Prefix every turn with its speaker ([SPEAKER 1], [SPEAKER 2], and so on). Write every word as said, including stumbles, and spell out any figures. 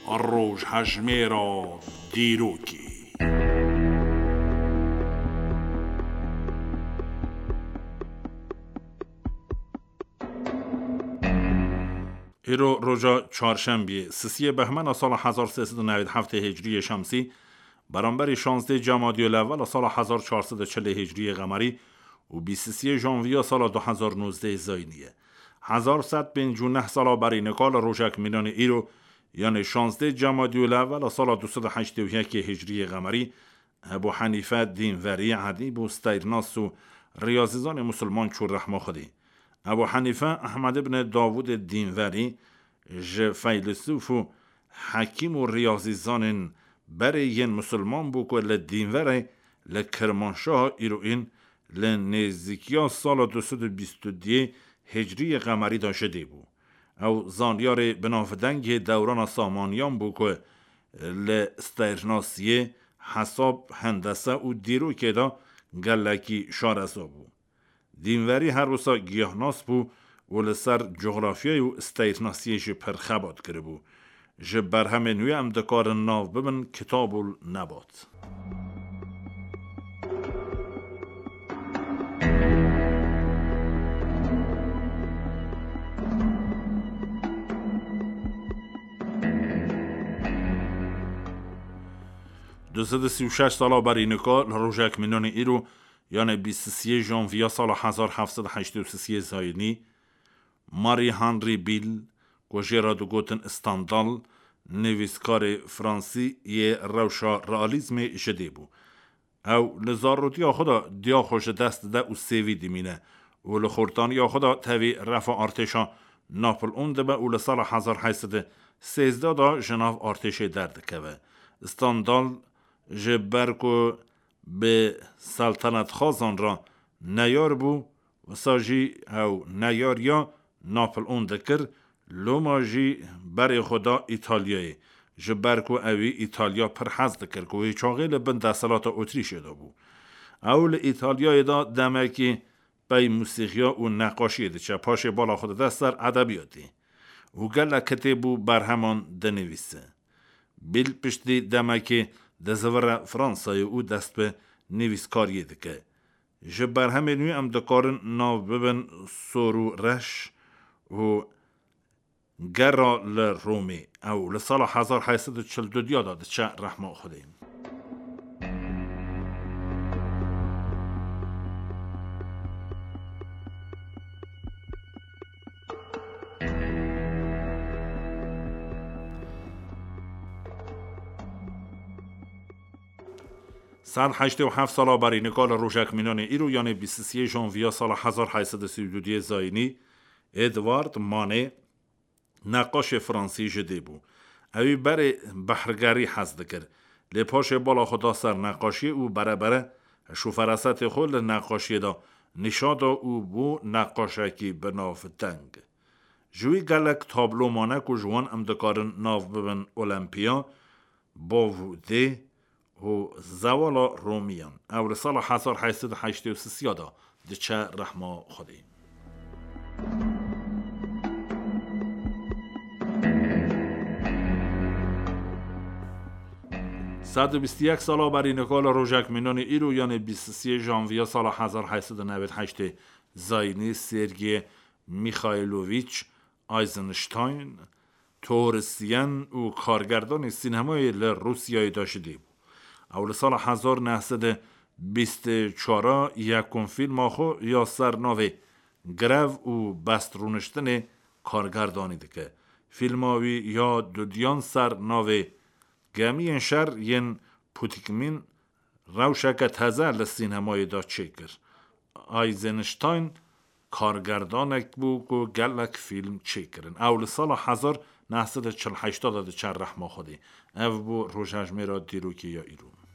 [SPEAKER 1] روش هجمه را دیروکی. ایرو روژا چهارشنبه سیسی بهمن سال هزار و سیصد و نود و هفت هجری شمسی برابر شانزده جمادی الاول سال هزار و چهارصد و چهل هجری قمری و بیست و سه ژانویه سال دو هزار و نوزده زاینیه. هزار و صد و پنجاه و نه سال برای نکال روژک مینان ایرو یعنی شانزده جمادی الاول سال دویست و هشتاد و یک هجری قمری ابو حنیفه دینوری ادیب و استیرناس و ریاضیزان مسلمان چور رحمه خودی. ابو حنیفه احمد ابن داوود دینوری ج فیلسوف و حکیم و ریاضیزان برای ین مسلمان بو که لدینوری لکرمانشاه ایروین لنزیکیا سال دویست و بیست و دو هجری قمری داشته بو. او زانیار بنافدنگ دوران سامانیان بو که لاستیرناسیه حساب هندسه و دیرو که دا گلکی شارسا بو. دینوری هر روزا گیاهناس بو و لسر جغرافیای و استیرناسیش پرخبات کرده بو. جه برهم نوی هم دکار ناو ببن کتاب النبات. دویست و سی و شش سالا برای نکال روژک مینان ایرو یعنی بیست و سه ژانویه سال هزار و هفتصد و هشتاد و سه زاینی ماری هنری بیل گوشه را دو گوتن استاندال نویسکار فرانسی یه روشا رئالیزم جده بو. او لزار رو دیا خدا دیا خوش دست ده او سیوی دیمینه و لخورتان یا خدا تاوی رفع ارتشا ناپل اون ده به او لسال هزار و هشتصد و سیزده دا جناف ارتش درد که استاندال جبرکو به سلطنت خازان را نیار بو و ساجی او نیار یا ناپل اون دکر لوما جی بر خدا ایتالیایی جبرکو اوی ایتالیا پر حز دکر که وی چاقی لبن دستلات اتریش دا بو. اول ایتالیای دا دمکی بای موسیقیا و نقاشی ده چه پاش بالا خود دستر ادبیاتی و گل کتبو بر همان دنویسه. بیل پشتی دمکی دزور فرانسای او دست به نویسکاری دکه. جبر همه نوی ام دکارن ناو ببن سورو رش و گرا لرومی او لسال هزار و هشتصد و چهل و دو دیا داده چه رحمه خودیم. صد و هشتاد و هفت سالا برای نکال روژک مینان ایرو یعنی بیست و سه ژانویه سال هزار و هشتصد و سی و دو زاینی ادوارد مانه نقاش فرانسی جده بو. اوی بر بحرگری حزد کرد. لپاش بالا خدا سر نقاشی او بره بره شوفرست خود نقاشی دا نشادا او بو نقاشکی بناف تنگ. جوی گلک تابلو مانک و جوان امدکارن ناو ببن اولمپیا با ده و زوالا رومیان اول سال هزار و هشتصد و هشتاد و سه دا دچه رحمه خودیم. صد و بیست و یک سالا برای نکال روژک مینان ایرو یعنی بیست و سه ژانویه سال هزار و هشتصد و نود و هشت زاینی سرگی میخایلوویچ آیزنشتاین تورسیان و کارگردان سینمای روسیای داشته بود. اول سال هزار و نهصد و بیست و چهار یکم فیلم آخو یا سرناوی گرو و بسترونشتن کارگردانی دکه. فیلم آوی یا دودیان سرناوی گمی شر ین پوتیکمین روشک تازه لسینمای دا چکر. آیزنشتاین کارگردانک بو که گلک فیلم چکرن. اول سال هزار و نهصد و چهل و هشت داده چر رحمه خودی. او بو روژ هجمه را دیروکی یا ایرو.